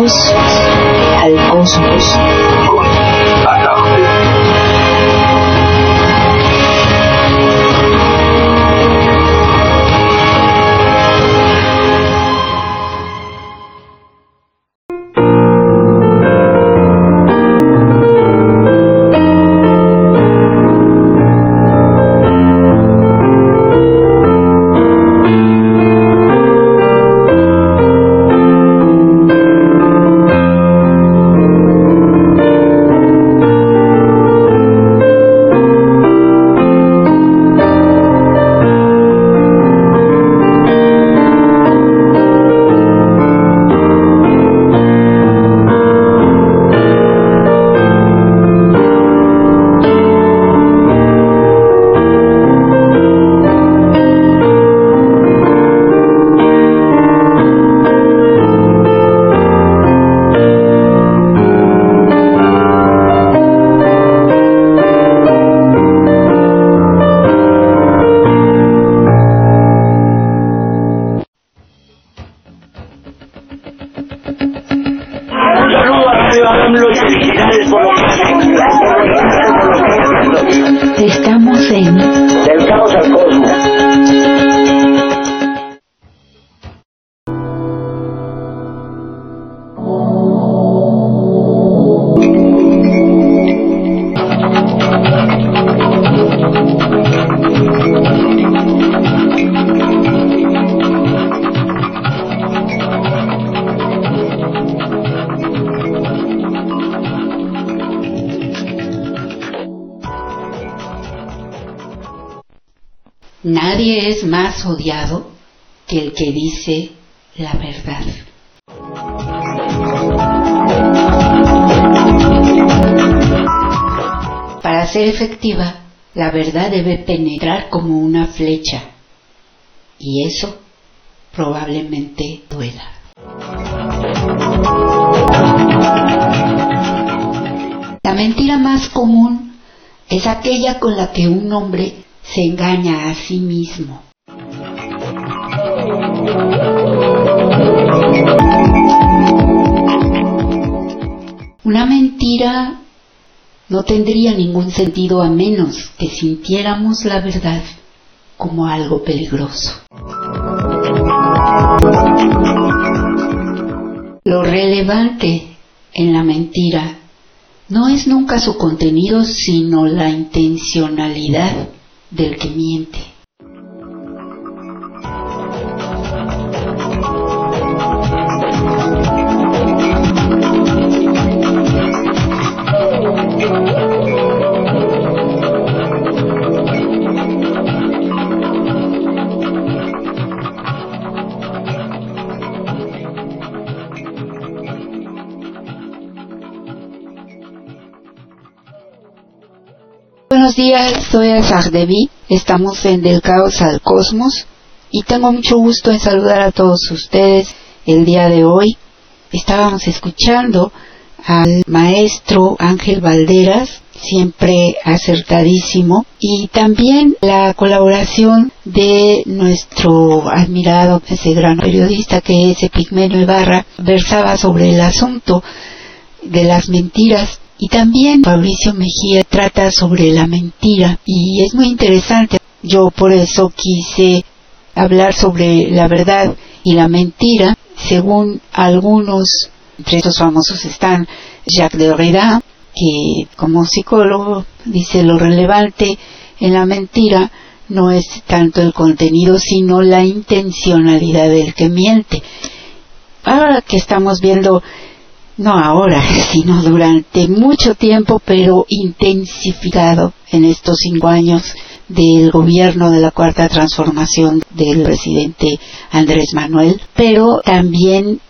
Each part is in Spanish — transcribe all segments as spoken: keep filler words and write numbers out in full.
caos al cosmos. Estamos en Del Caos al Cosmos. Nadie es más odiado que el que dice la verdad. Para ser efectiva, la verdad debe penetrar como una flecha, y eso probablemente duela. La mentira más común es aquella con la que un hombre se engaña a sí mismo. Una mentira no tendría ningún sentido a menos que sintiéramos la verdad como algo peligroso. Lo relevante en la mentira no es nunca su contenido, sino la intencionalidad del que miente. Buenos días, soy Azar Devi, estamos en Del Caos al Cosmos y tengo mucho gusto en saludar a todos ustedes el día de hoy. Estábamos escuchando al maestro Ángel Valderas, siempre acertadísimo, y también la colaboración de nuestro admirado, ese gran periodista que es Epigmenio Ibarra, versaba sobre el asunto de las mentiras. Y también Fabricio Mejía trata sobre la mentira y es muy interesante. Yo por eso quise hablar sobre la verdad y la mentira. Según algunos, entre estos famosos están Jacques Derrida, que como psicólogo dice lo relevante en la mentira no es tanto el contenido sino la intencionalidad del que miente. Ahora que estamos viendo, no ahora, sino durante mucho tiempo, pero intensificado en estos cinco años del gobierno de la Cuarta Transformación del presidente Andrés Manuel, pero también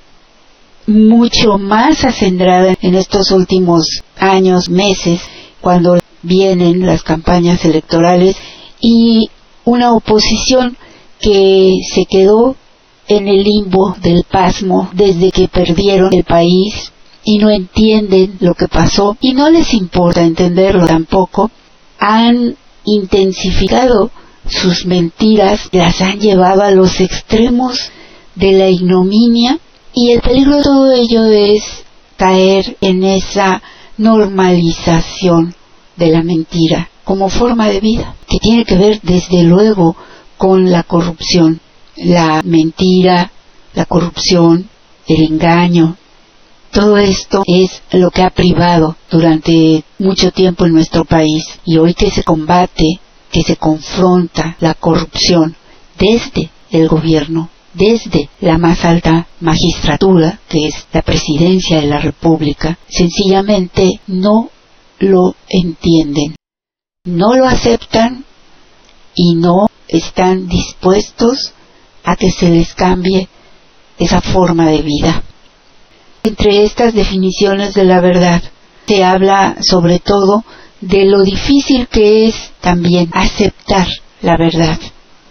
mucho más acendrada en estos últimos años, meses, cuando vienen las campañas electorales y una oposición que se quedó en el limbo del pasmo desde que perdieron el país y no entienden lo que pasó y no les importa entenderlo tampoco. Han intensificado sus mentiras, las han llevado a los extremos de la ignominia Y el peligro de todo ello es caer en esa normalización de la mentira como forma de vida, que tiene que ver desde luego con la corrupción. La mentira, la corrupción, el engaño, todo esto es lo que ha privado durante mucho tiempo en nuestro país, y hoy que se combate, que se confronta la corrupción desde el gobierno, desde la más alta magistratura, que es la presidencia de la República, sencillamente no lo entienden, no lo aceptan y no están dispuestos a que se les cambie esa forma de vida. Entre estas definiciones de la verdad se habla sobre todo de lo difícil que es también aceptar la verdad.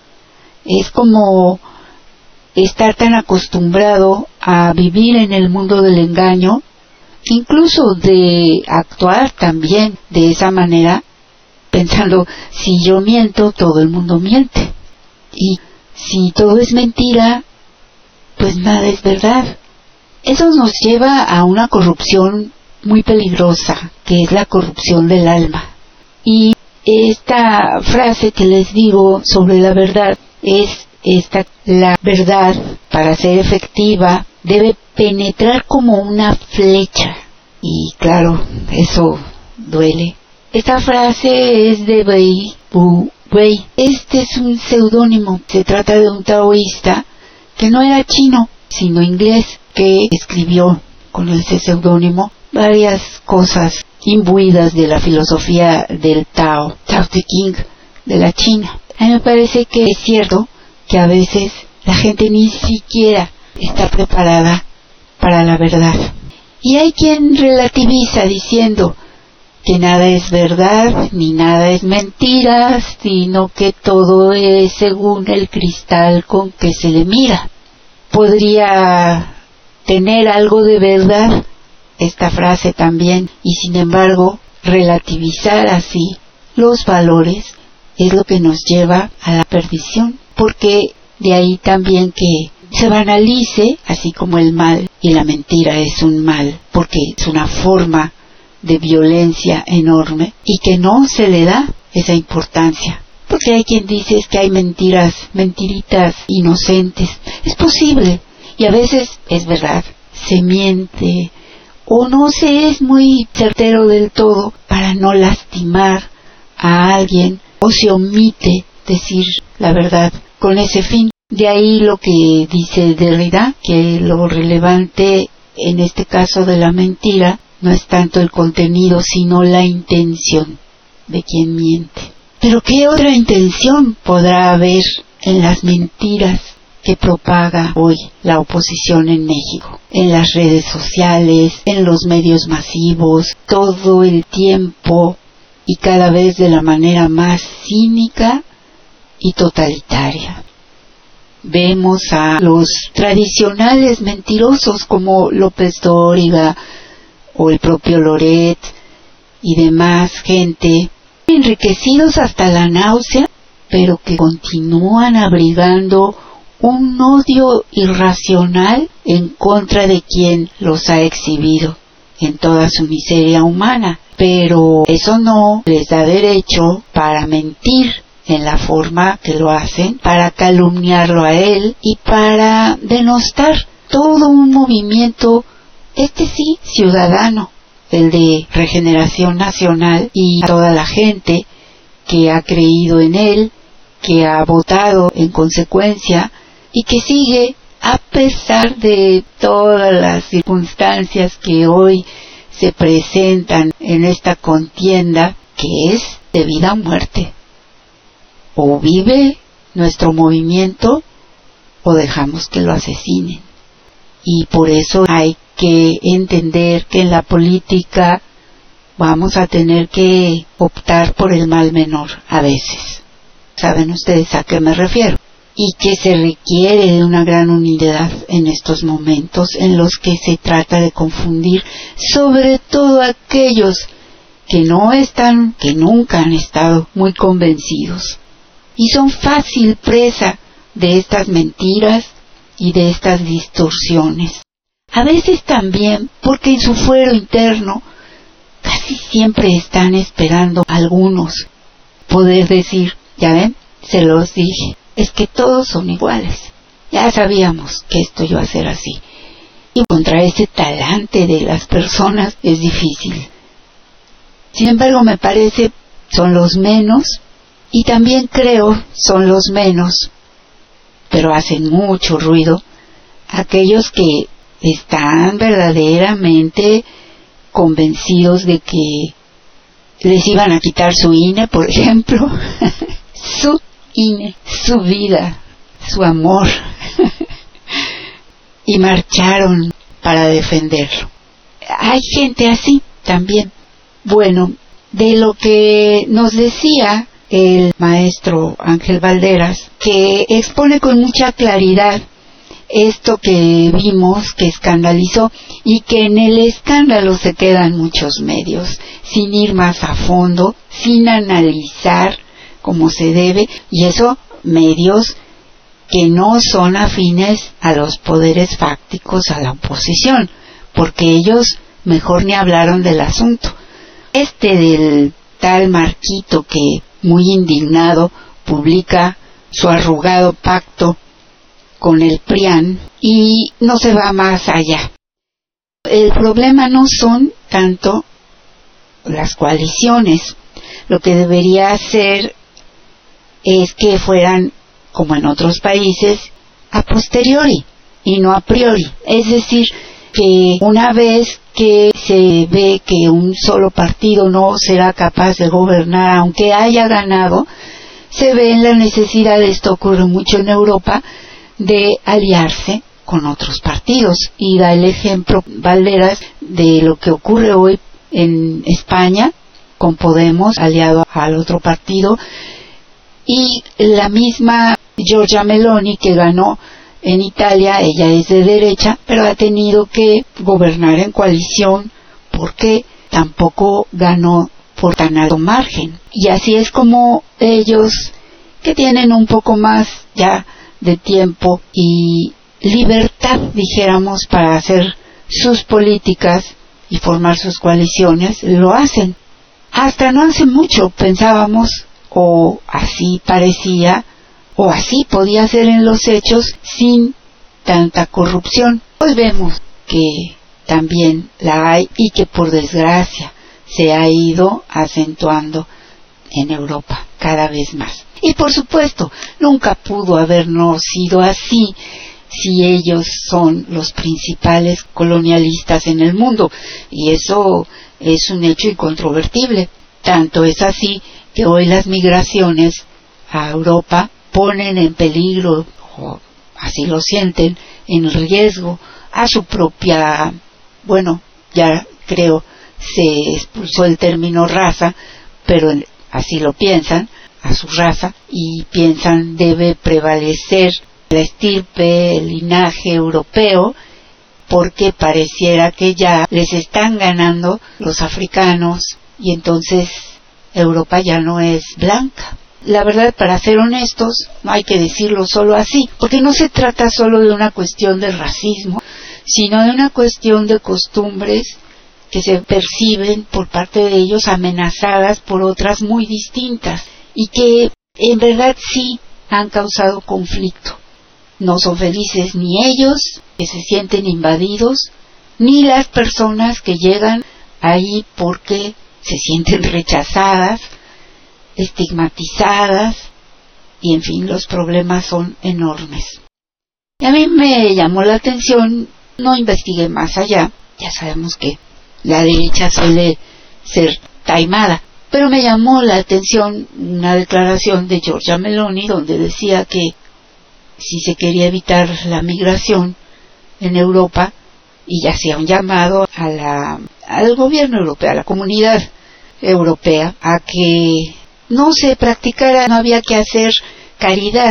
Es como estar tan acostumbrado a vivir en el mundo del engaño, incluso de actuar también de esa manera, pensando, si yo miento, todo el mundo miente. Y si todo es mentira, pues nada es verdad. Eso nos lleva a una corrupción muy peligrosa, que es la corrupción del alma. Y esta frase que les digo sobre la verdad es esta: la verdad, para ser efectiva, debe penetrar como una flecha. Y claro, eso duele. Esta frase es de Bai Bu Wei. Este es un seudónimo. Se trata de un taoísta que no era chino, sino inglés, que escribió con ese seudónimo varias cosas imbuidas de la filosofía del Tao, Tao Te Ching, de la China. A mí me parece que es cierto que a veces la gente ni siquiera está preparada para la verdad. Y hay quien relativiza diciendo que nada es verdad, ni nada es mentira, sino que todo es según el cristal con que se le mira. Podría tener algo de verdad esta frase también, y sin embargo, relativizar así los valores es lo que nos lleva a la perdición, porque de ahí también que se banalice, así como el mal y la mentira es un mal, porque es una forma de violencia enorme y que no se le da esa importancia. Porque hay quien dice es que hay mentiras, mentiritas inocentes. Es posible, y a veces es verdad, se miente, o no se es muy certero del todo para no lastimar a alguien, o se omite decir la verdad con ese fin. De ahí lo que dice Derrida, que lo relevante en este caso de la mentira no es tanto el contenido, sino la intención de quien miente. Pero ¿qué otra intención podrá haber en las mentiras que propaga hoy la oposición en México? En las redes sociales, en los medios masivos, todo el tiempo y cada vez de la manera más cínica y totalitaria. Vemos a los tradicionales mentirosos como López Dóriga o el propio Loret y demás gente, enriquecidos hasta la náusea, pero que continúan abrigando un odio irracional en contra de quien los ha exhibido en toda su miseria humana. Pero eso no les da derecho para mentir en la forma que lo hacen, para calumniarlo a él y para denostar todo un movimiento, este sí, ciudadano, el de Regeneración Nacional, y a toda la gente que ha creído en él, que ha votado en consecuencia y que sigue a pesar de todas las circunstancias que hoy se presentan en esta contienda, que es de vida o muerte. O vive nuestro movimiento o dejamos que lo asesinen. Y por eso hay que entender que en la política vamos a tener que optar por el mal menor a veces. ¿Saben ustedes a qué me refiero? Y que se requiere de una gran unidad en estos momentos en los que se trata de confundir sobre todo aquellos que no están, que nunca han estado muy convencidos. Y son fácil presa de estas mentiras y de estas distorsiones. A veces también porque en su fuero interno casi siempre están esperando algunos poder decir, ya ven, se los dije, es que todos son iguales. Ya sabíamos que esto iba a ser así. Y contra ese talante de las personas es difícil. Sin embargo, me parece son los menos, y también creo son los menos, pero hacen mucho ruido, aquellos que están verdaderamente convencidos de que les iban a quitar su I N E, por ejemplo, su I N E, su vida, su amor, y marcharon para defenderlo. Hay gente así también. Bueno, de lo que nos decía el maestro Ángel Valderas, que expone con mucha claridad esto que vimos, que escandalizó, y que en el escándalo se quedan muchos medios, sin ir más a fondo, sin analizar como se debe, y eso medios que no son afines a los poderes fácticos, a la oposición, porque ellos mejor ni hablaron del asunto. Este del tal Marquito, que muy indignado publica su arrugado pacto con el PRIAN y no se va más allá. El problema no son tanto las coaliciones. Lo que debería hacer es que fueran, como en otros países, a posteriori y no a priori. Es decir, que una vez que se ve que un solo partido no será capaz de gobernar, aunque haya ganado, se ve en la necesidad, esto ocurre mucho en Europa, de aliarse con otros partidos. Y da el ejemplo Valderas de lo que ocurre hoy en España, con Podemos aliado al otro partido, y la misma Giorgia Meloni, que ganó en Italia. Ella es de derecha, pero ha tenido que gobernar en coalición porque tampoco ganó por tan alto margen. Y así es como ellos, que tienen un poco más ya de tiempo y libertad, dijéramos, para hacer sus políticas y formar sus coaliciones, lo hacen. Hasta no hace mucho pensábamos, o así parecía, o así podía ser en los hechos, sin tanta corrupción. Hoy vemos que también la hay, y que por desgracia se ha ido acentuando en Europa cada vez más. Y por supuesto, nunca pudo habernos sido así si ellos son los principales colonialistas en el mundo, y eso es un hecho incontrovertible. Tanto es así que hoy las migraciones a Europa ponen en peligro, o así lo sienten, en riesgo a su propia, bueno, ya creo se expulsó el término raza, pero así lo piensan, a su raza, y piensan debe prevalecer la estirpe, el linaje europeo, porque pareciera que ya les están ganando los africanos, y entonces Europa ya no es blanca. La verdad, para ser honestos, no hay que decirlo solo así, porque no se trata solo de una cuestión de racismo, sino de una cuestión de costumbres que se perciben por parte de ellos amenazadas por otras muy distintas, y que en verdad sí han causado conflicto. No son felices ni ellos, que se sienten invadidos, ni las personas que llegan ahí porque se sienten rechazadas, estigmatizadas, y en fin, los problemas son enormes. Y a mí me llamó la atención, no investigué más allá, ya sabemos que la derecha suele ser taimada, pero me llamó la atención una declaración de Giorgia Meloni donde decía que si se quería evitar la migración en Europa, y hacía un llamado a la, al gobierno europeo, a la comunidad europea, a que no se practicara, no había que hacer caridad,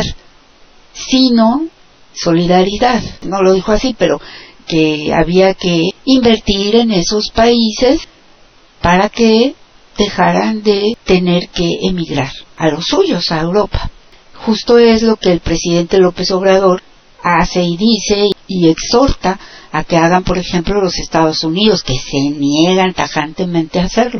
sino solidaridad. No lo dijo así, pero que había que invertir en esos países para que dejaran de tener que emigrar a los suyos, a Europa. Justo es lo que el presidente López Obrador hace y dice y exhorta a que hagan, por ejemplo, los Estados Unidos, que se niegan tajantemente a hacerlo.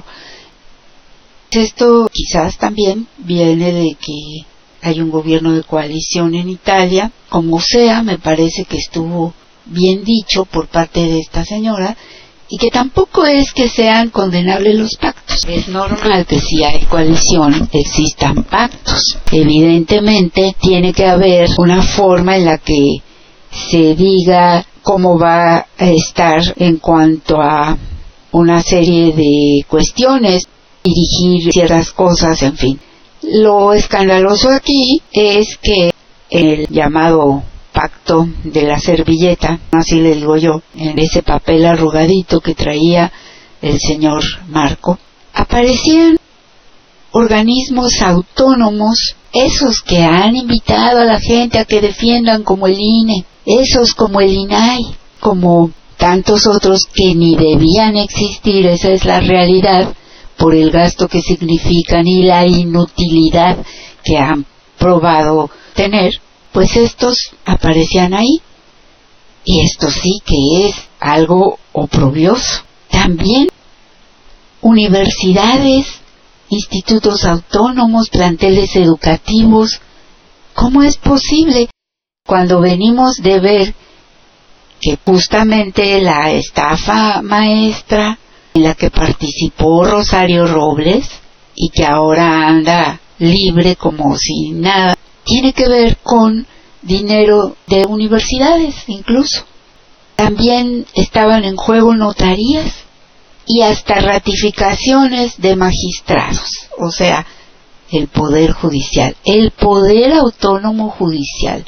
Esto quizás también viene de que hay un gobierno de coalición en Italia. Como sea, me parece que estuvo bien dicho por parte de esta señora, y que tampoco es que sean condenables los pactos. Es normal que si hay coalición existan pactos. Evidentemente tiene que haber una forma en la que se diga cómo va a estar en cuanto a una serie de cuestiones, dirigir ciertas cosas, en fin. Lo escandaloso aquí es que el llamado pacto de la servilleta, así le digo yo, en ese papel arrugadito que traía el señor Marco, aparecían organismos autónomos, esos que han invitado a la gente a que defiendan, como el I N E, esos como el I N A I, como tantos otros que ni debían existir, esa es la realidad, por el gasto que significan y la inutilidad que han probado tener. Pues estos aparecían ahí, y esto sí que es algo oprobioso. También universidades, institutos autónomos, planteles educativos. ¿Cómo es posible cuando venimos de ver que justamente la estafa maestra en la que participó Rosario Robles y que ahora anda libre como si nada, tiene que ver con dinero de universidades incluso? También estaban en juego notarías y hasta ratificaciones de magistrados, o sea, el poder judicial, el poder autónomo judicial.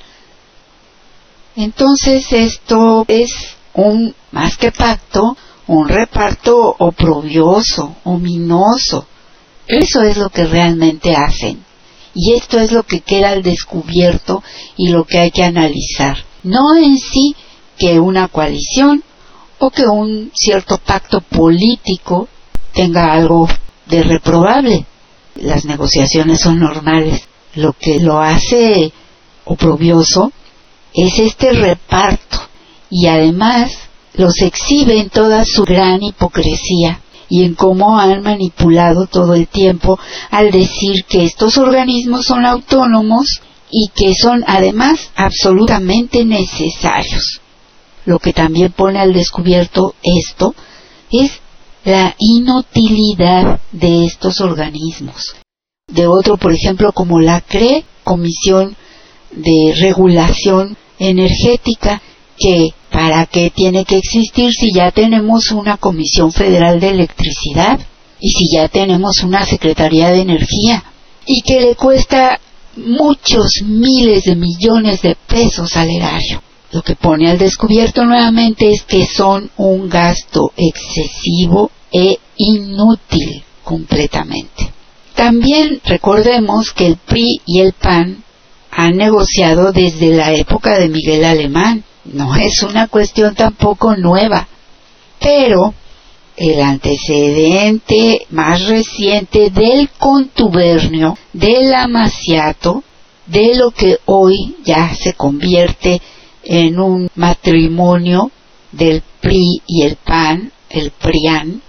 Entonces esto es un, más que pacto, un reparto oprobioso, ominoso. Eso es lo que realmente hacen. Y esto es lo que queda al descubierto y lo que hay que analizar. No en sí que una coalición o que un cierto pacto político tenga algo de reprobable. Las negociaciones son normales. Lo que lo hace oprobioso es este reparto, y además los exhibe en toda su gran hipocresía y en cómo han manipulado todo el tiempo al decir que estos organismos son autónomos y que son además absolutamente necesarios. Lo que también pone al descubierto esto es la inutilidad de estos organismos. De otro, por ejemplo, como la C R E, Comisión de Regulación Energética, que ¿para qué tiene que existir si ya tenemos una Comisión Federal de Electricidad y si ya tenemos una Secretaría de Energía, y que le cuesta muchos miles de millones de pesos al erario? Lo que pone al descubierto nuevamente es que son un gasto excesivo e inútil completamente. También recordemos que el P R I y el P A N han negociado desde la época de Miguel Alemán. No es una cuestión tampoco nueva, pero el antecedente más reciente del contubernio, del amaciato, de lo que hoy ya se convierte en un matrimonio del P R I y el P A N, el PRIAN,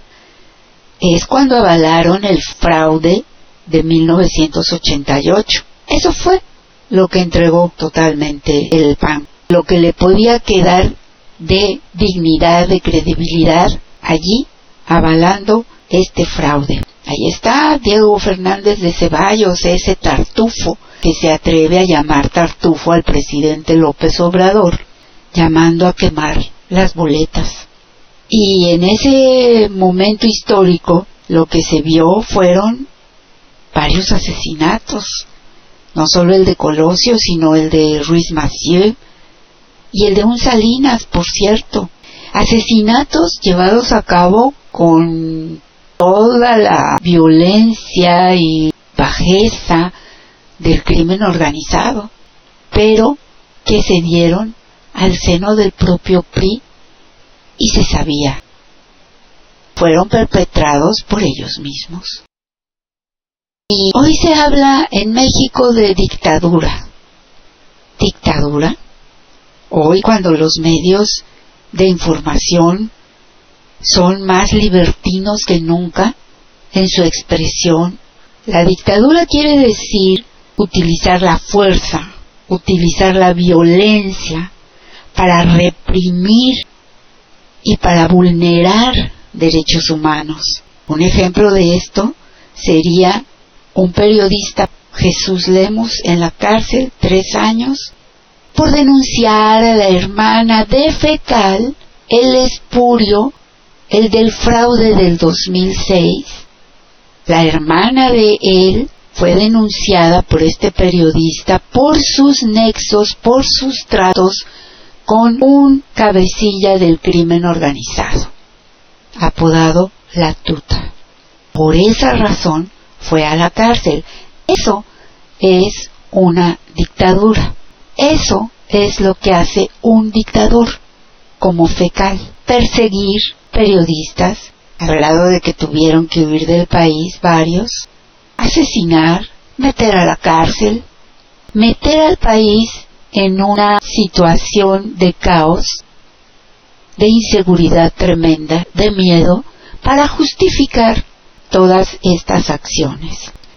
es cuando avalaron el fraude de mil novecientos ochenta y ocho. Eso fue lo que entregó totalmente el P A N. Lo que le podía quedar de dignidad, de credibilidad, allí avalando este fraude. Ahí está Diego Fernández de Ceballos, ese tartufo que se atreve a llamar tartufo al presidente López Obrador, llamando a quemar las boletas. Y en ese momento histórico lo que se vio fueron varios asesinatos, no solo el de Colosio, sino el de Ruiz Massieu y el de un Salinas, por cierto. Asesinatos llevados a cabo con toda la violencia y bajeza del crimen organizado, pero que se dieron al seno del propio P R I y se sabía. Fueron perpetrados por ellos mismos. Y hoy se habla en México de dictadura. ¿Dictadura? Hoy, cuando los medios de información son más libertinos que nunca en su expresión, la dictadura quiere decir utilizar la fuerza, utilizar la violencia para reprimir y para vulnerar derechos humanos. Un ejemplo de esto sería un periodista, Jesús Lemus, en la cárcel tres años por denunciar a la hermana de Fecal el espurio, el del fraude del dos mil seis. La hermana de él fue denunciada por este periodista por sus nexos, por sus tratos con un cabecilla del crimen organizado, apodado La Tuta. Por esa razón fue a la cárcel. Eso es una dictadura. Eso es lo que hace un dictador como Fecal. Perseguir periodistas, al grado de que tuvieron que huir del país varios, asesinar, meter a la cárcel, meter al país en una situación de caos, de inseguridad tremenda, de miedo, para justificar todas estas acciones.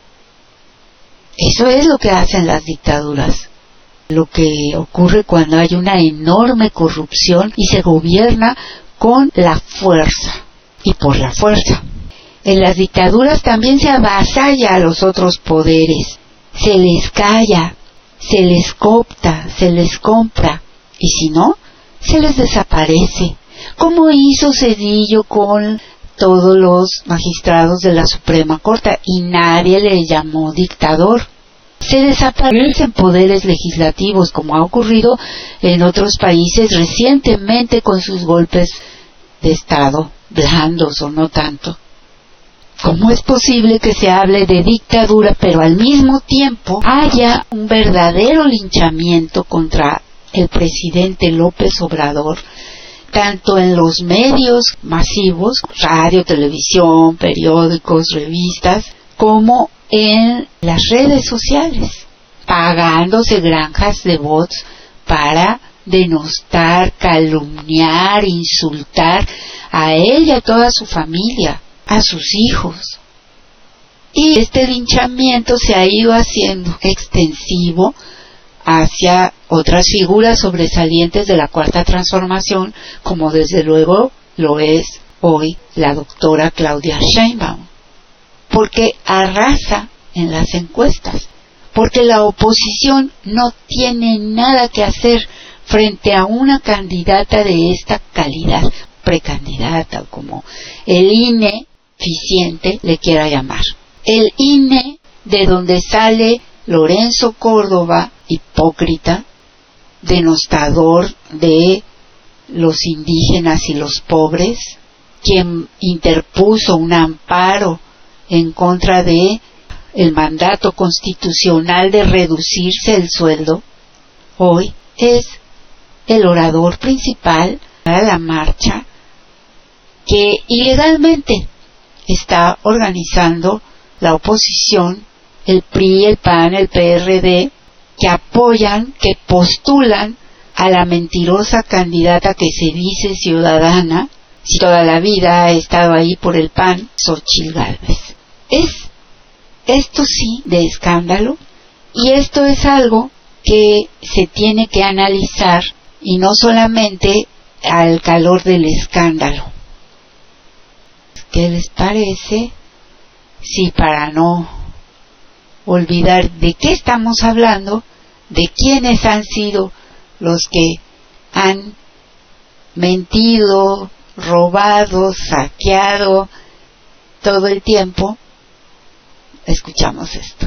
Eso es lo que hacen las dictaduras, lo que ocurre cuando hay una enorme corrupción y se gobierna con la fuerza y por la fuerza. En las dictaduras también se avasalla a los otros poderes, se les calla, se les coopta, se les compra, y si no, se les desaparece, como hizo Zedillo con todos los magistrados de la Suprema Corte, y nadie le llamó dictador. Se desaparecen poderes legislativos, como ha ocurrido en otros países recientemente con sus golpes de Estado, blandos o no tanto. ¿Cómo es posible que se hable de dictadura, pero al mismo tiempo haya un verdadero linchamiento contra el presidente López Obrador, tanto en los medios masivos, radio, televisión, periódicos, revistas, como en las redes sociales, pagándose granjas de bots para denostar, calumniar, insultar a él y a toda su familia, a sus hijos? Y este linchamiento se ha ido haciendo extensivo hacia otras figuras sobresalientes de la Cuarta Transformación, como desde luego lo es hoy la doctora Claudia Sheinbaum, porque arrasa en las encuestas, porque la oposición no tiene nada que hacer frente a una candidata de esta calidad, precandidata, o como el I N E eficiente le quiera llamar. El I N E de donde sale Lorenzo Córdoba, hipócrita, denostador de los indígenas y los pobres, quien interpuso un amparo en contra de el mandato constitucional de reducirse el sueldo, hoy es el orador principal para la marcha que ilegalmente está organizando la oposición, el P R I, el P A N, el P R D, que apoyan, que postulan a la mentirosa candidata que se dice ciudadana, si toda la vida ha estado ahí por el P A N, Xóchitl Gálvez. Es esto sí de escándalo, y esto es algo que se tiene que analizar, y no solamente al calor del escándalo. ¿Qué les parece si, para no olvidar de qué estamos hablando, de quiénes han sido los que han mentido, robado, saqueado todo el tiempo, escuchamos esto?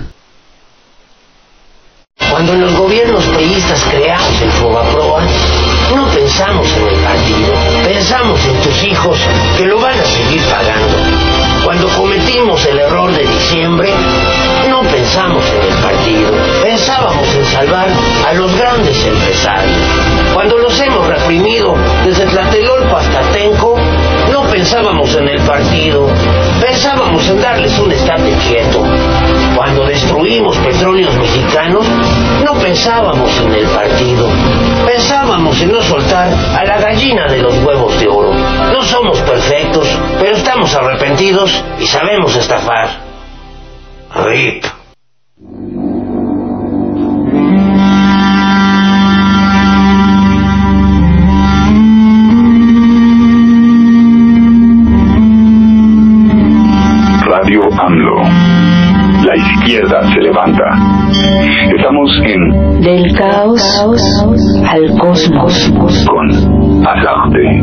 Cuando en los gobiernos priistas creamos el Fobaproa, no pensamos en el partido, pensamos en tus hijos que lo van a seguir pagando. Cuando cometimos el error de diciembre, no pensamos en el partido, pensábamos en salvar a los grandes empresarios. Cuando los hemos reprimido desde Tlatelolco hasta Tenco, no pensábamos en el partido, pensábamos en darles un estate quieto. Cuando destruimos descubrimos Petróleos Mexicanos, no pensábamos en el partido. Pensábamos en no soltar a la gallina de los huevos de oro. No somos perfectos, pero estamos arrepentidos y sabemos estafar. R I P. Radio AMLO. La izquierda se levanta. Estamos en Del caos al cosmos con Azarte.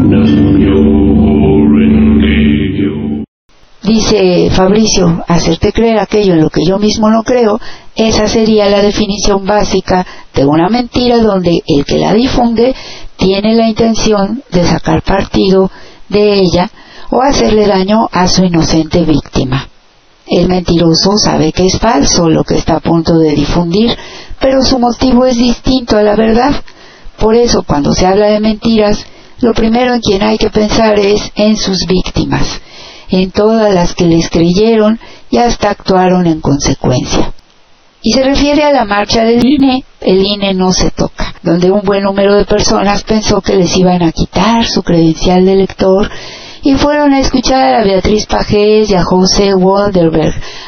Dice Fabricio, hacerte creer aquello en lo que yo mismo no creo, esa sería la definición básica de una mentira donde el que la difunde tiene la intención de sacar partido de ella o hacerle daño a su inocente víctima. El mentiroso sabe que es falso lo que está a punto de difundir, pero su motivo es distinto a la verdad. Por eso, cuando se habla de mentiras, lo primero en quien hay que pensar es en sus víctimas, en todas las que les creyeron y hasta actuaron en consecuencia. Y se refiere a la marcha del I N E, el I N E no se toca, donde un buen número de personas pensó que les iban a quitar su credencial de elector y fueron a escuchar a Beatriz Pajés y a José Walderberg,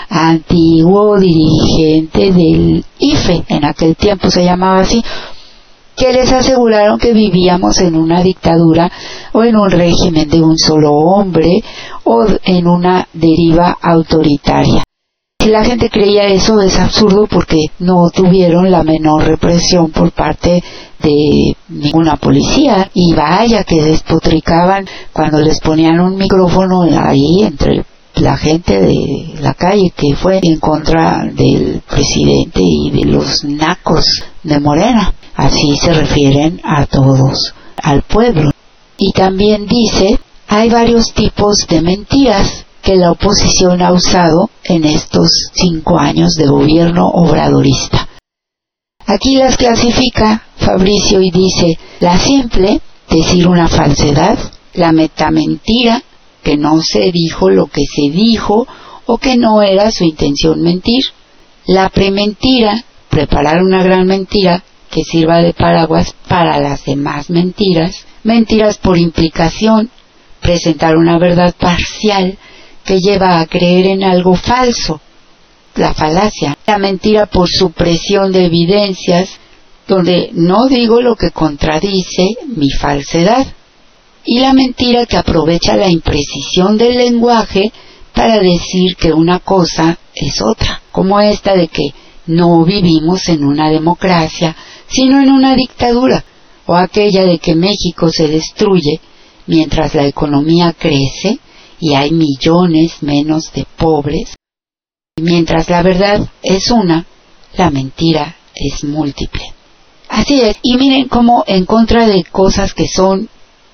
antiguo dirigente del I F E, en aquel tiempo se llamaba así, que les aseguraron que vivíamos en una dictadura o en un régimen de un solo hombre o en una deriva autoritaria. Si la gente creía eso, es absurdo porque no tuvieron la menor represión por parte de ninguna policía, y vaya que despotricaban cuando les ponían un micrófono ahí entre la gente de la calle que fue en contra del presidente y de los nacos de Morena. Así se refieren a todos, al pueblo. Y también dice, hay varios tipos de mentiras que la oposición ha usado en estos cinco años de gobierno obradorista. Aquí las clasifica Fabricio y dice, la simple, decir una falsedad; la metamentira, que no se dijo lo que se dijo o que no era su intención mentir; la prementira, preparar una gran mentira que sirva de paraguas para las demás mentiras; mentiras por implicación, presentar una verdad parcial que lleva a creer en algo falso, la falacia; la mentira por supresión de evidencias, donde no digo lo que contradice mi falsedad; y la mentira que aprovecha la imprecisión del lenguaje para decir que una cosa es otra, como esta de que no vivimos en una democracia, sino en una dictadura, o aquella de que México se destruye mientras la economía crece y hay millones menos de pobres. Mientras la verdad es una, la mentira es múltiple. Así es, y miren cómo en contra de cosas que son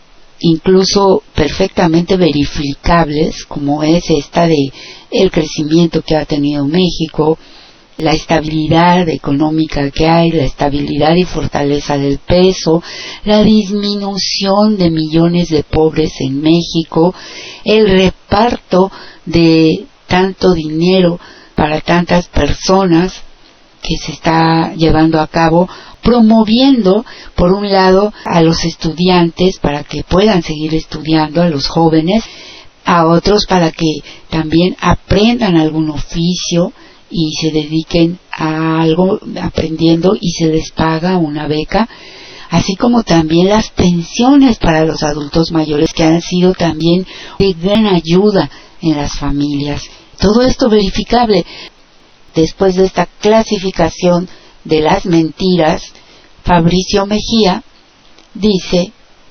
incluso perfectamente verificables, como es esta de el crecimiento que ha tenido México, la estabilidad económica que hay, la estabilidad y fortaleza del peso, la disminución de millones de pobres en México, el reparto de tanto dinero para tantas personas que se está llevando a cabo, promoviendo por un lado a los estudiantes para que puedan seguir estudiando, a los jóvenes, a otros para que también aprendan algún oficio y se dediquen a algo aprendiendo y se les paga una beca, así como también las pensiones para los adultos mayores, que han sido también de gran ayuda en las familias. Todo esto verificable. Después de esta clasificación de las mentiras, Fabricio Mejía dice,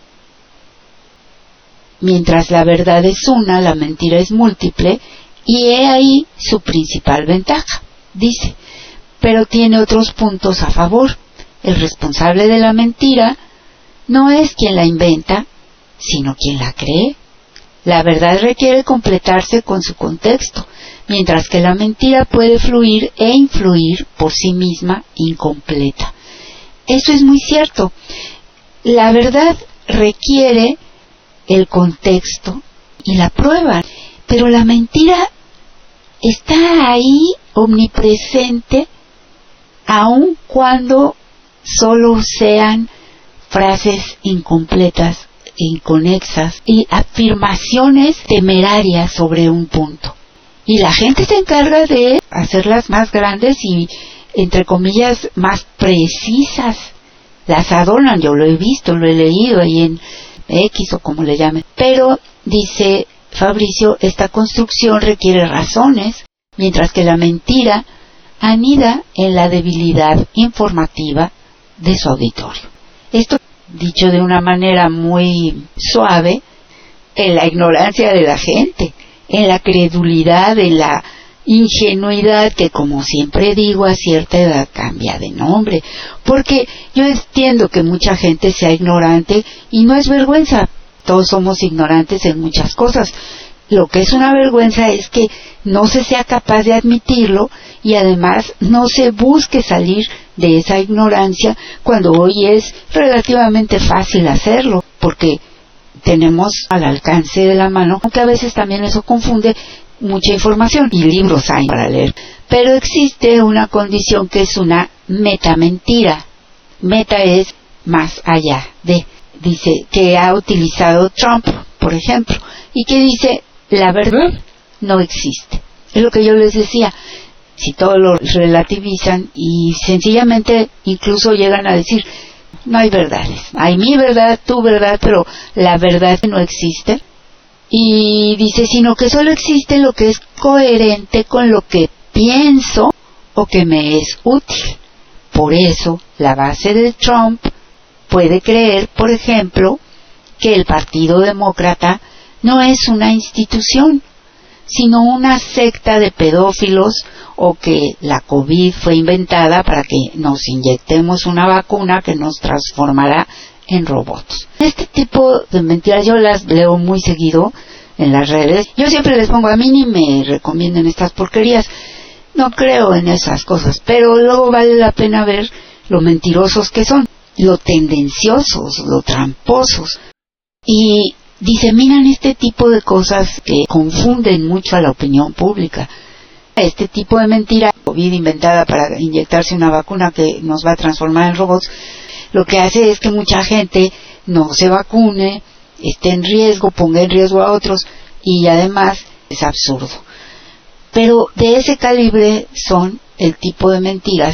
mientras la verdad es una, la mentira es múltiple, y he ahí su principal ventaja, dice, pero tiene otros puntos a favor. El responsable de la mentira no es quien la inventa, sino quien la cree. La verdad requiere completarse con su contexto, mientras que la mentira puede fluir e influir por sí misma incompleta. Eso es muy cierto. La verdad requiere el contexto y la prueba, pero la mentira está ahí omnipresente, aun cuando solo sean frases incompletas, inconexas y afirmaciones temerarias sobre un punto. Y la gente se encarga de hacerlas más grandes y, entre comillas, más precisas. Las adornan, yo lo he visto, lo he leído ahí en X o como le llamen. Pero, dice Fabricio, esta construcción requiere razones, mientras que la mentira anida en la debilidad informativa de su auditorio. Esto, dicho de una manera muy suave, en la ignorancia de la gente, en la credulidad, en la ingenuidad que, como siempre digo, a cierta edad cambia de nombre. Porque yo entiendo que mucha gente sea ignorante y no es vergüenza. Todos somos ignorantes en muchas cosas. Lo que es una vergüenza es que no se sea capaz de admitirlo y además no se busque salir de esa ignorancia cuando hoy es relativamente fácil hacerlo, porque tenemos al alcance de la mano, aunque a veces también eso confunde, mucha información y libros hay para leer. Pero existe una condición que es una metamentira. Meta es más allá de, dice, que ha utilizado Trump, por ejemplo, y que dice, la verdad no existe. Es lo que yo les decía. Si todo lo relativizan y sencillamente incluso llegan a decir, no hay verdades. Hay mi verdad, tu verdad, pero la verdad no existe. Y dice, sino que solo existe lo que es coherente con lo que pienso o que me es útil. Por eso, la base de Trump puede creer, por ejemplo, que el Partido Demócrata no es una institución, sino una secta de pedófilos, o que la COVID fue inventada para que nos inyectemos una vacuna que nos transformará en robots. Este tipo de mentiras yo las leo muy seguido en las redes. Yo siempre les pongo, a mí ni me recomienden estas porquerías, no creo en esas cosas, pero luego vale la pena ver lo mentirosos que son, lo tendenciosos, lo tramposos. Y diseminan este tipo de cosas que confunden mucho a la opinión pública. Este tipo de mentira, COVID inventada para inyectarse una vacuna que nos va a transformar en robots, lo que hace es que mucha gente no se vacune, esté en riesgo, ponga en riesgo a otros, y además es absurdo. Pero de ese calibre son el tipo de mentiras.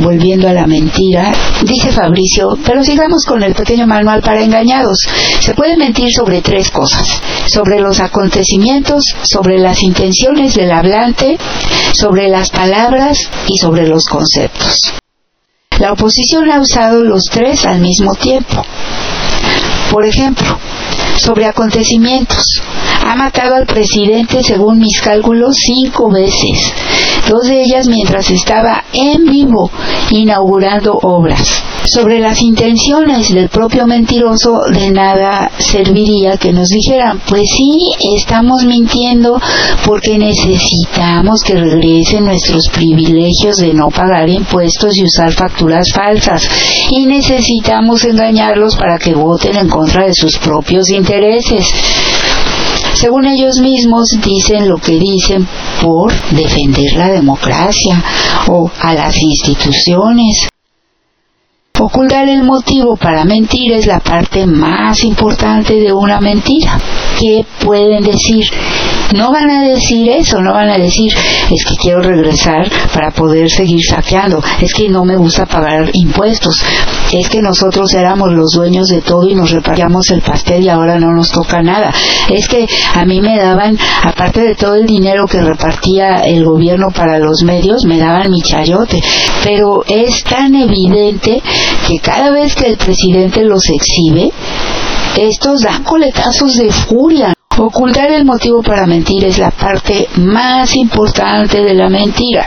volviendo a la mentira, dice Fabricio, pero sigamos con el pequeño manual para engañados. Se puede mentir sobre tres cosas: sobre los acontecimientos, sobre las intenciones del hablante, sobre las palabras y sobre los conceptos. La oposición ha usado los tres al mismo tiempo. Por ejemplo, sobre acontecimientos, ha matado al presidente, según mis cálculos, cinco veces, dos de ellas mientras estaba en vivo inaugurando obras. Sobre las intenciones del propio mentiroso, de nada serviría que nos dijeran, pues sí, estamos mintiendo porque necesitamos que regresen nuestros privilegios de no pagar impuestos y usar facturas falsas, y necesitamos engañarlos para que voten en contra de sus propios intereses. Según ellos mismos, dicen lo que dicen por defender la democracia o a las instituciones. Ocultar el motivo para mentir es la parte más importante de una mentira. ¿Qué pueden decir? No van a decir eso, no van a decir, es que quiero regresar para poder seguir saqueando, es que no me gusta pagar impuestos, es que nosotros éramos los dueños de todo y nos repartíamos el pastel y ahora no nos toca nada, es que a mí me daban, aparte de todo el dinero que repartía el gobierno para los medios, me daban mi chayote. Pero es tan evidente que cada vez que el presidente los exhibe, estos dan coletazos de furia. Ocultar el motivo para mentir es la parte más importante de la mentira.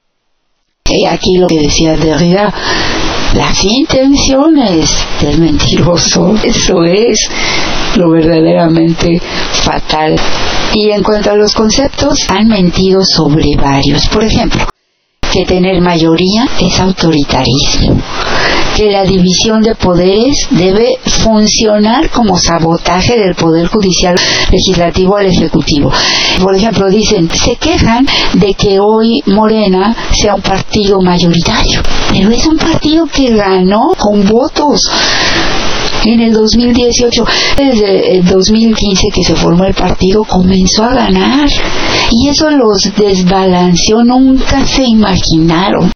Y aquí lo que decía Derrida, las intenciones del mentiroso, eso es lo verdaderamente fatal. Y en cuanto a los conceptos, han mentido sobre varios. Por ejemplo, que tener mayoría es autoritarismo, que la división de poderes debe funcionar como sabotaje del poder judicial, legislativo al ejecutivo. Por ejemplo, dicen, se quejan de que hoy Morena sea un partido mayoritario, pero es un partido que ganó con votos en el dos mil dieciocho. Desde el dos mil quince que se formó el partido, comenzó a ganar, y eso los desbalanceó, nunca se imaginaron.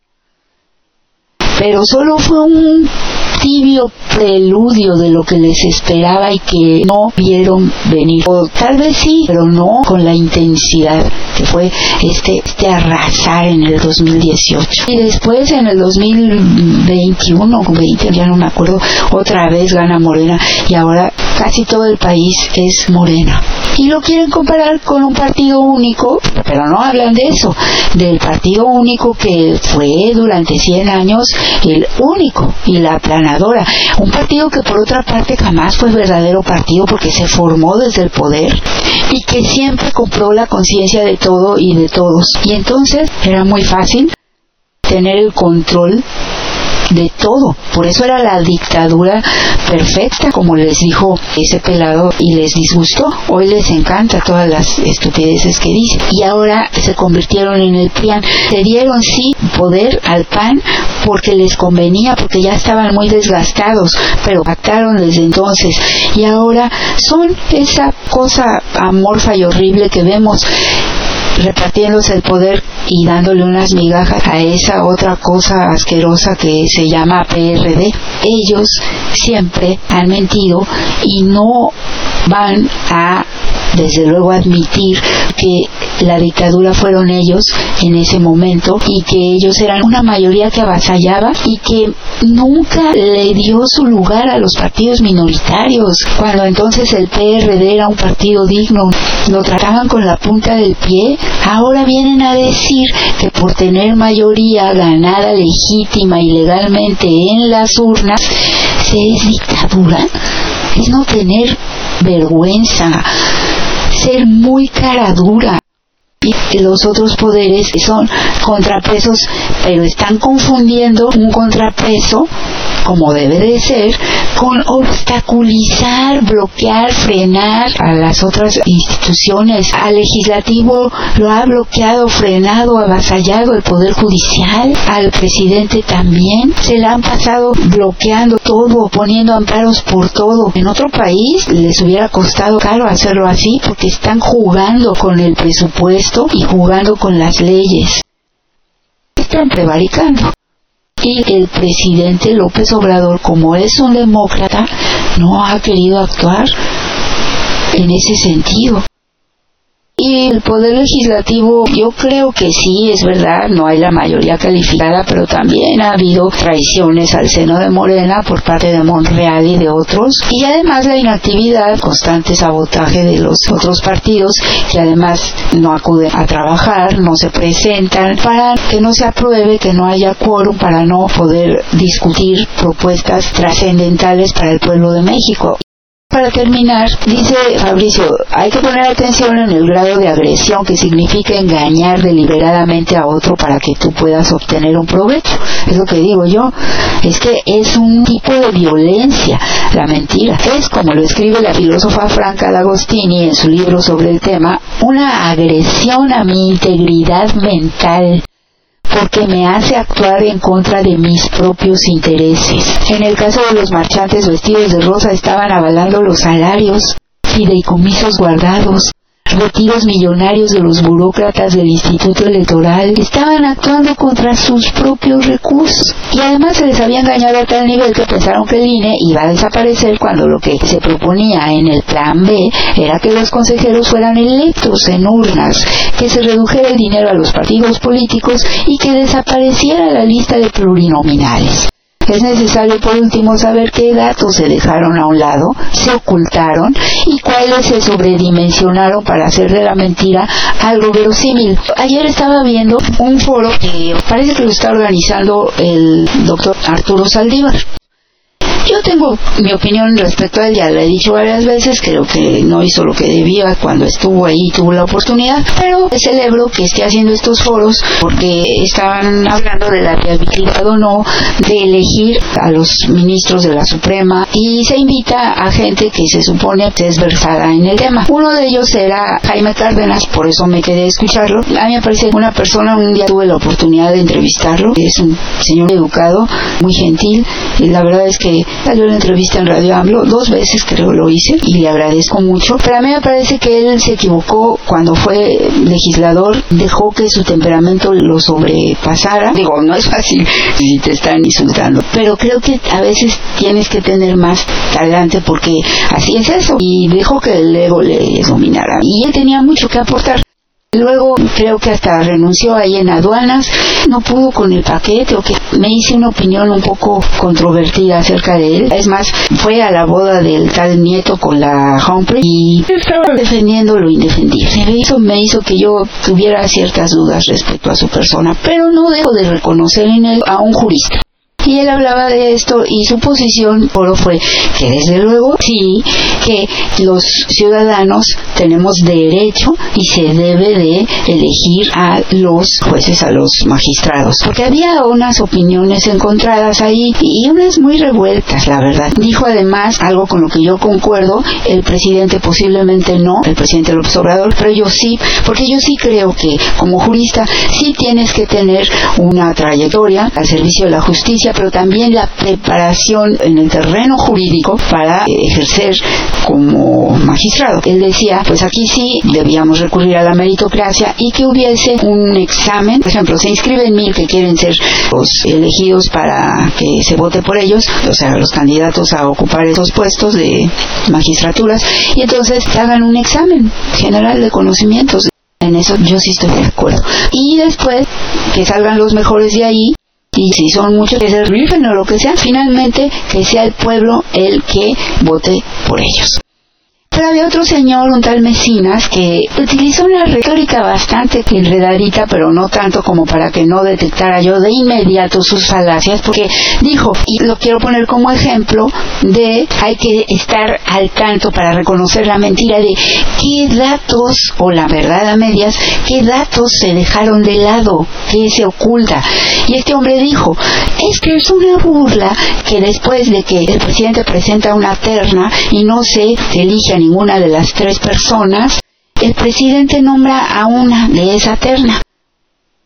Pero solo fue un tibio preludio de lo que les esperaba y que no vieron venir. O tal vez sí, pero no con la intensidad que fue este, este arrasar en el dos mil dieciocho. Y después en el dos mil veintiuno, veinte, ya no me acuerdo, otra vez gana Morena y ahora casi todo el país es Morena. Y lo quieren comparar con un partido único, pero no hablan de eso, del partido único que fue durante cien años el único y la aplanadora. Un partido que por otra parte jamás fue verdadero partido porque se formó desde el poder y que siempre compró la conciencia de todo y de todos. Y entonces era muy fácil tener el control de todo. Por eso era la dictadura perfecta, como les dijo ese pelado y les disgustó. Hoy les encanta todas las estupideces que dicen. Y ahora se convirtieron en el P R I A N. Se dieron sí poder al P A N porque les convenía, porque ya estaban muy desgastados, pero pactaron desde entonces. Y ahora son esa cosa amorfa y horrible que vemos repartiéndose el poder y dándole unas migajas a esa otra cosa asquerosa que se llama P R D. Ellos siempre han mentido y no van a, desde luego, admitir que la dictadura fueron ellos en ese momento y que ellos eran una mayoría que avasallaba y que nunca le dio su lugar a los partidos minoritarios, cuando entonces el P R D era un partido digno, lo trataban con la punta del pie. Ahora vienen a decir que por tener mayoría ganada legítima y legalmente en las urnas se es dictadura. Es no tener vergüenza, ser muy cara dura. Y los otros poderes son contrapesos, pero están confundiendo un contrapeso, como debe de ser, con obstaculizar, bloquear, frenar a las otras instituciones. Al legislativo lo ha bloqueado, frenado, avasallado el poder judicial. Al presidente también se le han pasado bloqueando todo, poniendo amparos por todo. En otro país les hubiera costado caro hacerlo así, porque están jugando con el presupuesto y jugando con las leyes. Están prevaricando. Y el presidente López Obrador, como es un demócrata, no ha querido actuar en ese sentido. Y el poder legislativo, yo creo que sí, es verdad, no hay la mayoría calificada, pero también ha habido traiciones al seno de Morena por parte de Monreal y de otros, y además la inactividad, constante sabotaje de los otros partidos, que además no acuden a trabajar, no se presentan, para que no se apruebe, que no haya quórum, para no poder discutir propuestas trascendentales para el pueblo de México. Para terminar, dice Fabricio, hay que poner atención en el grado de agresión que significa engañar deliberadamente a otro para que tú puedas obtener un provecho. Es lo que digo yo, es que es un tipo de violencia, la mentira. Es, como lo escribe la filósofa Franca D'Agostini en su libro sobre el tema, una agresión a mi integridad mental, porque me hace actuar en contra de mis propios intereses. En el caso de los marchantes vestidos de rosa, estaban avalando los salarios, fideicomisos guardados, retiros millonarios de los burócratas del Instituto Electoral. Estaban actuando contra sus propios recursos. Y además se les había engañado a tal nivel que pensaron que el I N E iba a desaparecer, cuando lo que se proponía en el plan B era que los consejeros fueran electos en urnas, que se redujera el dinero a los partidos políticos y que desapareciera la lista de plurinominales. Es necesario, por último, saber qué datos se dejaron a un lado, se ocultaron y cuáles se sobredimensionaron para hacer de la mentira algo verosímil. Ayer estaba viendo un foro que parece que lo está organizando el doctor Arturo Saldívar. Yo tengo mi opinión respecto a él, ya lo he dicho varias veces, creo que no hizo lo que debía cuando estuvo ahí, tuvo la oportunidad, pero celebro que esté haciendo estos foros porque estaban hablando de la viabilidad o no de elegir a los ministros de la Suprema, y se invita a gente que se supone que es versada en el tema. Uno de ellos era Jaime Cárdenas, por eso me quedé a escucharlo. A mí me parece una persona, un día tuve la oportunidad de entrevistarlo, es un señor educado, muy gentil, y la verdad es que salió la entrevista en Radio AMLO, dos veces creo lo hice, y le agradezco mucho, pero a mí me parece que él se equivocó cuando fue legislador, dejó que su temperamento lo sobrepasara. Digo, no es fácil si te están insultando, pero creo que a veces tienes que tener más talante, porque así es eso, y dejó que el ego le dominara, y él tenía mucho que aportar. Luego creo que hasta renunció ahí en aduanas, no pudo con el paquete, o que me hice una opinión un poco controvertida acerca de él. Es más, fue a la boda del tal Nieto con la Humphrey y estaba defendiendo lo indefendible. Eso me hizo que yo tuviera ciertas dudas respecto a su persona, pero no dejo de reconocer en él a un jurista. Y él hablaba de esto, y su posición foro fue que desde luego sí, que los ciudadanos tenemos derecho y se debe de elegir a los jueces, a los magistrados, porque había unas opiniones encontradas ahí y unas muy revueltas, la verdad. Dijo además algo con lo que yo concuerdo, el presidente posiblemente no, el presidente López Obrador, pero yo sí, porque yo sí creo que como jurista sí tienes que tener una trayectoria al servicio de la justicia, pero también la preparación en el terreno jurídico para ejercer como magistrado. Él decía, pues aquí sí debíamos recurrir a la meritocracia y que hubiese un examen. Por ejemplo, se inscriben mil que quieren ser los elegidos para que se vote por ellos, o sea, los candidatos a ocupar esos puestos de magistraturas, y entonces hagan un examen general de conocimientos. En eso yo sí estoy de acuerdo. Y después que salgan los mejores de ahí, y si son muchos que se rifen o lo que sea, finalmente que sea el pueblo el que vote por ellos. Pero había otro señor, un tal Mesinas, que utilizó una retórica bastante enredadita, pero no tanto como para que no detectara yo de inmediato sus falacias, porque dijo, y lo quiero poner como ejemplo, de hay que estar al tanto para reconocer la mentira de qué datos, o la verdad a medias, qué datos se dejaron de lado, qué se oculta. Y este hombre dijo, es que es una burla que después de que el presidente presenta una terna y no se elige a ninguna de las tres personas, el presidente nombra a una de esa terna.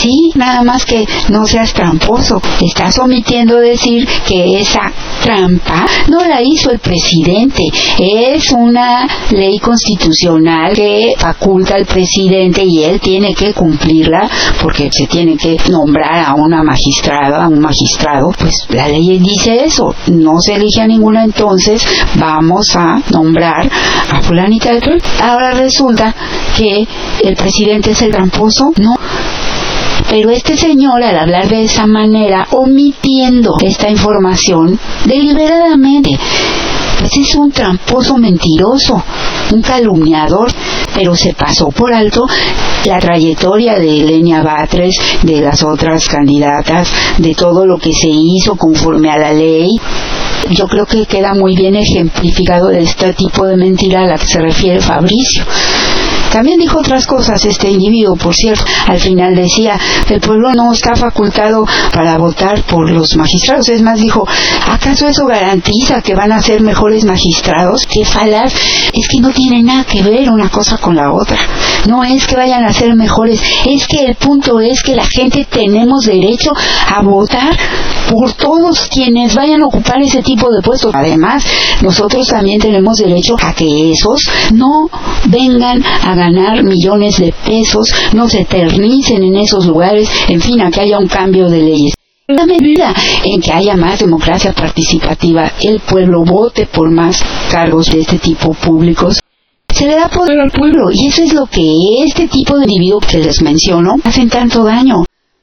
Sí, nada más que no seas tramposo. Estás omitiendo decir que esa trampa no la hizo el presidente. Es una ley constitucional que faculta al presidente y él tiene que cumplirla porque se tiene que nombrar a una magistrada, a un magistrado. Pues la ley dice eso. No se elige a ninguna, entonces vamos a nombrar a fulanita de tal. Ahora resulta que el presidente es el tramposo. No. Pero este señor, al hablar de esa manera, omitiendo esta información deliberadamente, pues es un tramposo mentiroso, un calumniador, pero se pasó por alto la trayectoria de Lenia Batres, de las otras candidatas, de todo lo que se hizo conforme a la ley. Yo creo que queda muy bien ejemplificado de este tipo de mentira a la que se refiere Fabricio. También dijo otras cosas este individuo, por cierto. Al final decía, el pueblo no está facultado para votar por los magistrados. Es más, dijo, ¿acaso eso garantiza que van a ser mejores magistrados? ¡Qué falaz! Es que no tiene nada que ver una cosa con la otra. No es que vayan a ser mejores, es que el punto es que la gente tenemos derecho a votar por todos quienes vayan a ocupar ese tipo de puestos. Además, nosotros también tenemos derecho a que esos no vengan a ganar millones de pesos, no se eternicen en esos lugares, en fin, a que haya un cambio de leyes. En la medida en que haya más democracia participativa, el pueblo vote por más cargos de este tipo públicos, se le da poder al pueblo, y eso es lo que este tipo de individuos que les menciono hacen tanto daño,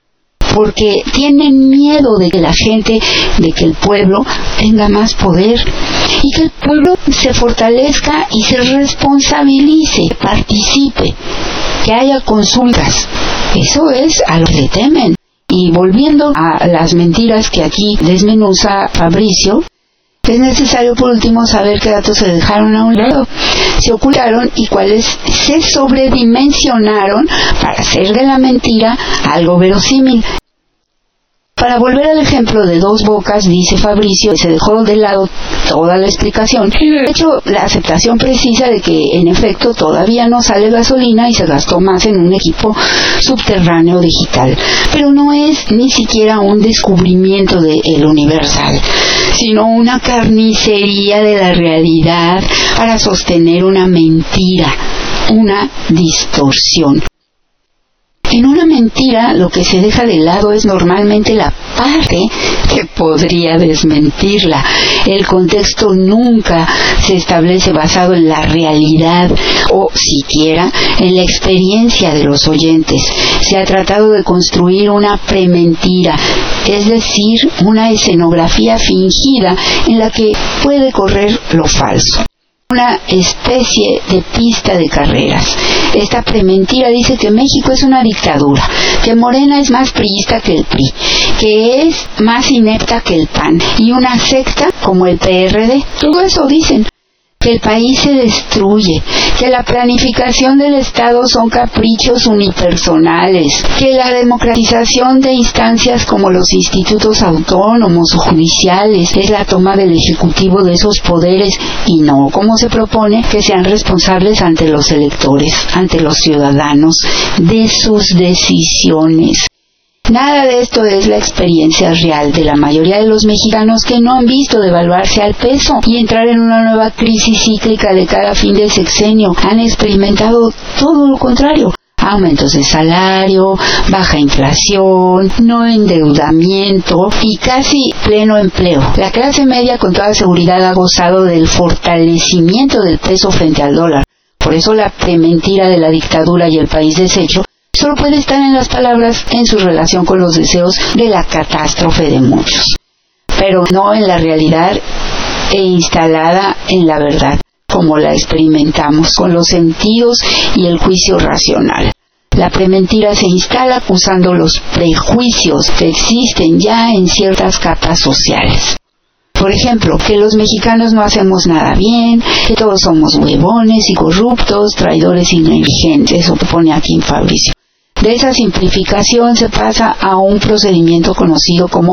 porque tienen miedo de que la gente, de que el pueblo tenga más poder, y que el pueblo se fortalezca y se responsabilice, participe, que haya consultas. Eso es a lo que temen. Y volviendo a las mentiras que aquí desmenuza Fabricio, es necesario por último saber qué datos se dejaron a un lado, se ocultaron y cuáles se sobredimensionaron para hacer de la mentira algo verosímil. Para volver al ejemplo de Dos Bocas, dice Fabricio, se dejó de lado toda la explicación y de hecho la aceptación precisa de que en efecto todavía no sale gasolina y se gastó más en un equipo subterráneo digital. Pero no es ni siquiera un descubrimiento de El Universal, sino una carnicería de la realidad para sostener una mentira, una distorsión. En una mentira lo que se deja de lado es normalmente la parte que podría desmentirla. El contexto nunca se establece basado en la realidad o siquiera en la experiencia de los oyentes. Se ha tratado de construir una prementira, es decir, una escenografía fingida en la que puede correr lo falso. Una especie de pista de carreras. Esta prementira dice que México es una dictadura, que Morena es más priista que el P R I, que es más inepta que el P A N y una secta como el P R D. Todo eso dicen. Que el país se destruye, que la planificación del Estado son caprichos unipersonales, que la democratización de instancias como los institutos autónomos o judiciales es la toma del Ejecutivo de esos poderes y no, como se propone, que sean responsables ante los electores, ante los ciudadanos, de sus decisiones. Nada de esto es la experiencia real de la mayoría de los mexicanos que no han visto devaluarse al peso y entrar en una nueva crisis cíclica de cada fin de sexenio. Han experimentado todo lo contrario. Aumentos de salario, baja inflación, no endeudamiento y casi pleno empleo. La clase media con toda seguridad ha gozado del fortalecimiento del peso frente al dólar. Por eso la prementira de la dictadura y el país deshecho solo puede estar en las palabras en su relación con los deseos de la catástrofe de muchos, pero no en la realidad e instalada en la verdad, como la experimentamos con los sentidos y el juicio racional. La prementira se instala usando los prejuicios que existen ya en ciertas capas sociales. Por ejemplo, que los mexicanos no hacemos nada bien, que todos somos huevones y corruptos, traidores y negligentes, eso que pone aquí en Fabricio. De esa simplificación se pasa a un procedimiento conocido como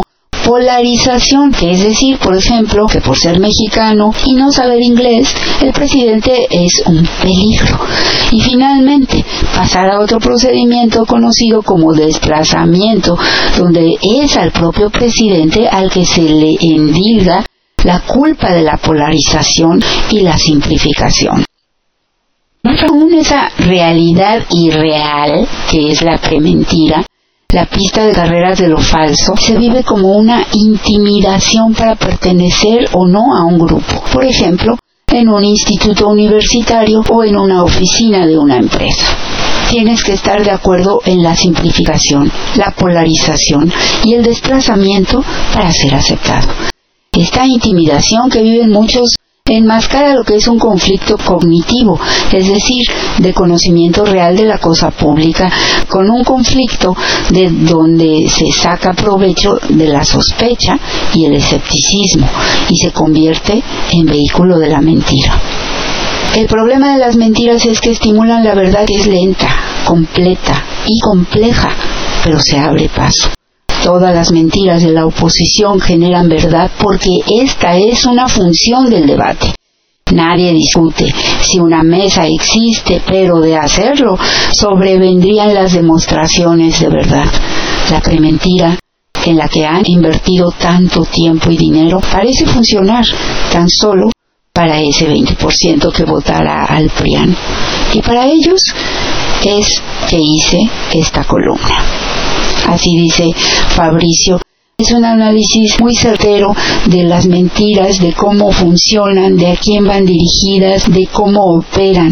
polarización, que es decir, por ejemplo, que por ser mexicano y no saber inglés, el presidente es un peligro. Y finalmente, pasar a otro procedimiento conocido como desplazamiento, donde es al propio presidente al que se le endilga la culpa de la polarización y la simplificación. Aún esa realidad irreal, que es la prementira, la pista de carreras de lo falso, se vive como una intimidación para pertenecer o no a un grupo. Por ejemplo, en un instituto universitario o en una oficina de una empresa. Tienes que estar de acuerdo en la simplificación, la polarización y el desplazamiento para ser aceptado. Esta intimidación que viven muchos enmascara lo que es un conflicto cognitivo, es decir, de conocimiento real de la cosa pública, con un conflicto de donde se saca provecho de la sospecha y el escepticismo y se convierte en vehículo de la mentira. El problema de las mentiras es que estimulan la verdad, que es lenta, completa y compleja, pero se abre paso. Todas las mentiras de la oposición generan verdad porque esta es una función del debate. Nadie discute si una mesa existe, pero de hacerlo sobrevendrían las demostraciones de verdad. La prementira, en la que han invertido tanto tiempo y dinero, parece funcionar tan solo para ese veinte por ciento que votará al P R I A N. Y para ellos es que hice esta columna. Así dice Fabricio. Es un análisis muy certero de las mentiras, de cómo funcionan, de a quién van dirigidas, de cómo operan.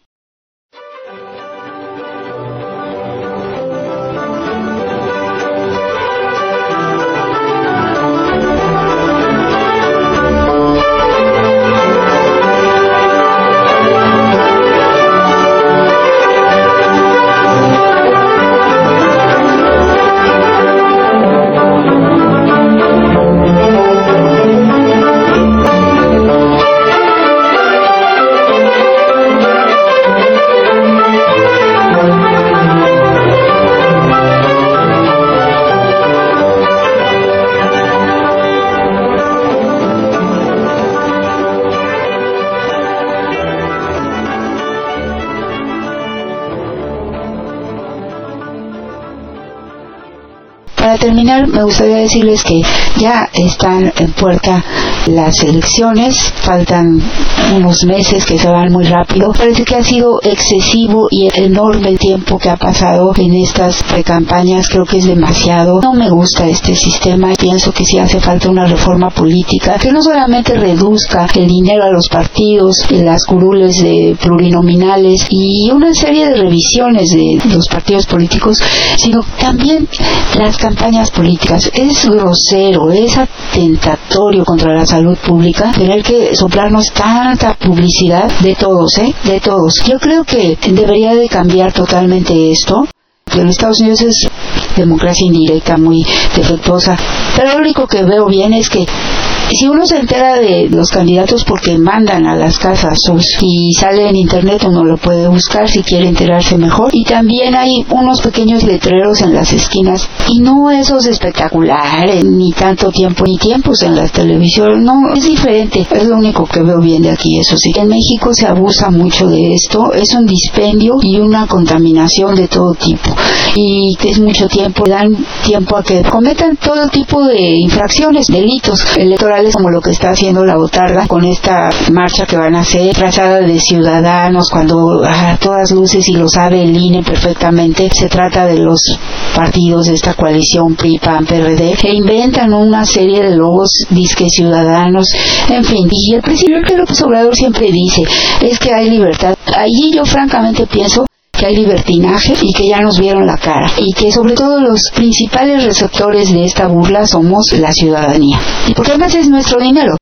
Para terminar, me gustaría decirles que ya están en puerta las elecciones, faltan unos meses que se van muy rápido. Parece que ha sido excesivo y enorme el tiempo que ha pasado en estas precampañas, creo que es demasiado. No me gusta este sistema, pienso que sí hace falta una reforma política que no solamente reduzca el dinero a los partidos, las curules de plurinominales y una serie de revisiones de los partidos políticos, sino también las campañas políticas. Es grosero, es atentatorio contra la salud pública tener que soplarnos tanta publicidad de todos, ¿eh? De todos. Yo creo que debería de cambiar totalmente esto. Que en Estados Unidos es democracia indirecta muy defectuosa, pero lo único que veo bien es que si uno se entera de los candidatos porque mandan a las casas y sale en internet, uno lo puede buscar si quiere enterarse mejor, y también hay unos pequeños letreros en las esquinas y no esos espectaculares ni tanto tiempo ni tiempos en las televisiones, no, es diferente. Es lo único que veo bien de aquí. Eso sí, en México se abusa mucho de esto, es un dispendio y una contaminación de todo tipo, y es mucho tiempo, dan tiempo a que cometan todo tipo de infracciones, delitos electorales, como lo que está haciendo la botarga con esta marcha que van a hacer, trazada de ciudadanos, cuando a todas luces, y lo sabe el I N E perfectamente, se trata de los partidos de esta coalición P R I, P A N, P R D, que inventan una serie de logos disque ciudadanos, en fin. Y el presidente López Obrador siempre dice, es que hay libertad. Allí yo francamente pienso que hay libertinaje y que ya nos vieron la cara, y que sobre todo los principales receptores de esta burla somos la ciudadanía, y porque además es nuestro dinero.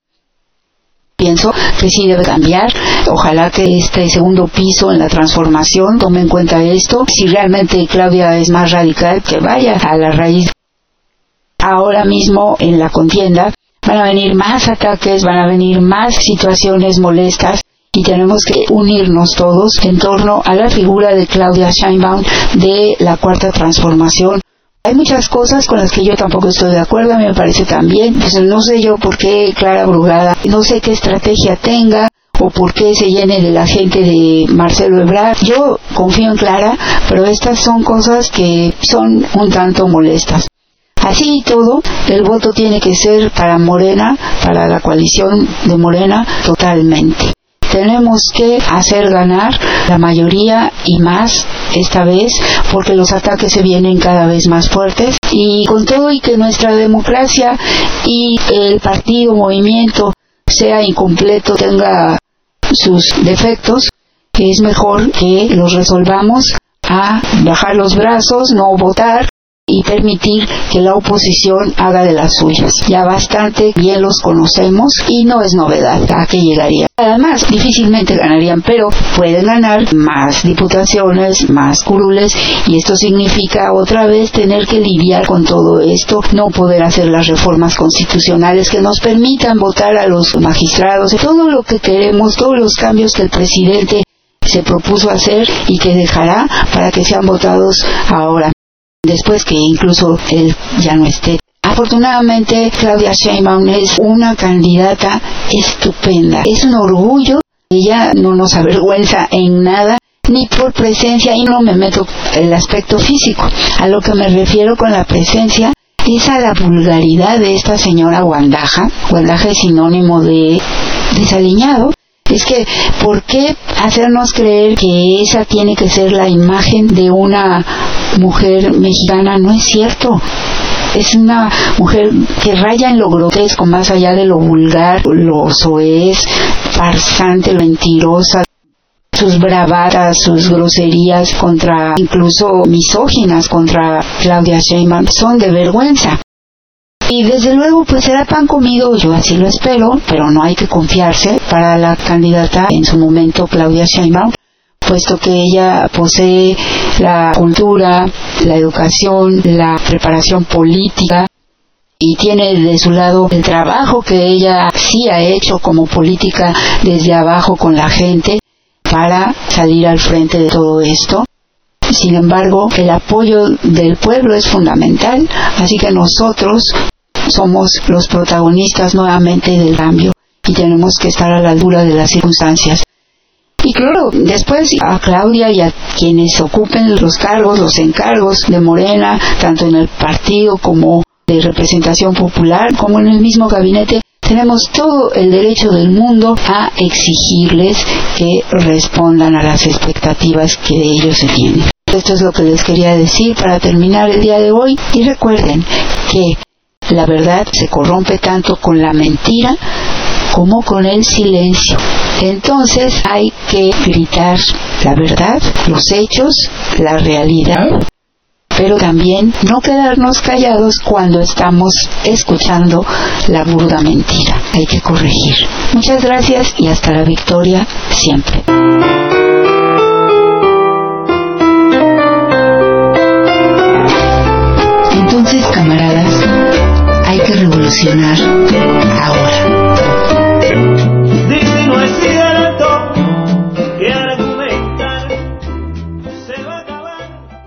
Pienso que sí debe cambiar. Ojalá que este segundo piso en la transformación tome en cuenta esto. Si realmente Claudia es más radical, que vaya a la raíz. Ahora mismo en la contienda van a venir más ataques, van a venir más situaciones molestas, y tenemos que unirnos todos en torno a la figura de Claudia Sheinbaum de la Cuarta Transformación, Hay muchas cosas con las que yo tampoco estoy de acuerdo, a mí me parece también, pues no sé yo por qué Clara Brugada, no sé qué estrategia tenga, o por qué se llene de la gente de Marcelo Ebrard. Yo confío en Clara, pero estas son cosas que son un tanto molestas. Así y todo, el voto tiene que ser para Morena, para la coalición de Morena, totalmente. Tenemos que hacer ganar la mayoría y más esta vez, porque los ataques se vienen cada vez más fuertes, y con todo y que nuestra democracia y el partido, movimiento sea incompleto, tenga sus defectos, es mejor que los resolvamos a bajar los brazos, no votar y permitir que la oposición haga de las suyas. Ya bastante bien los conocemos y no es novedad a qué llegaría. Además, difícilmente ganarían, pero pueden ganar más diputaciones, más curules, y esto significa otra vez tener que lidiar con todo esto, no poder hacer las reformas constitucionales que nos permitan votar a los magistrados, todo lo que queremos, todos los cambios que el presidente se propuso hacer y que dejará para que sean votados ahora, después que incluso él ya no esté. Afortunadamente, Claudia Sheinbaum es una candidata estupenda. Es un orgullo. Ella no nos avergüenza en nada, ni por presencia, y no me meto en el aspecto físico. A lo que me refiero con la presencia es a la vulgaridad de esta señora guandaja. Guandaja es sinónimo de desaliñado. Es que, ¿por qué hacernos creer que esa tiene que ser la imagen de una mujer mexicana? No es cierto. Es una mujer que raya en lo grotesco, más allá de lo vulgar, lo soez, farsante, mentirosa. Sus bravatas, sus groserías contra, incluso misóginas contra Claudia Sheinbaum, son de vergüenza. Y desde luego pues será pan comido, yo así lo espero, pero no hay que confiarse para la candidata en su momento Claudia Sheinbaum, puesto que ella posee la cultura, la educación, la preparación política, y tiene de su lado el trabajo que ella sí ha hecho como política desde abajo con la gente para salir al frente de todo esto. Sin embargo, el apoyo del pueblo es fundamental, así que nosotros somos los protagonistas nuevamente del cambio y tenemos que estar a la altura de las circunstancias. Y claro, después a Claudia y a quienes ocupen los cargos, los encargos de Morena, tanto en el partido como de representación popular, como en el mismo gabinete, tenemos todo el derecho del mundo a exigirles que respondan a las expectativas que de ellos se tienen. Esto es lo que les quería decir para terminar el día de hoy, y recuerden que la verdad se corrompe tanto con la mentira como con el silencio. Entonces hay que gritar la verdad, los hechos, la realidad, pero también no quedarnos callados cuando estamos escuchando la burda mentira. Hay que corregir. Muchas gracias y hasta la victoria siempre. Entonces, camaradas, hay que revolucionar ahora.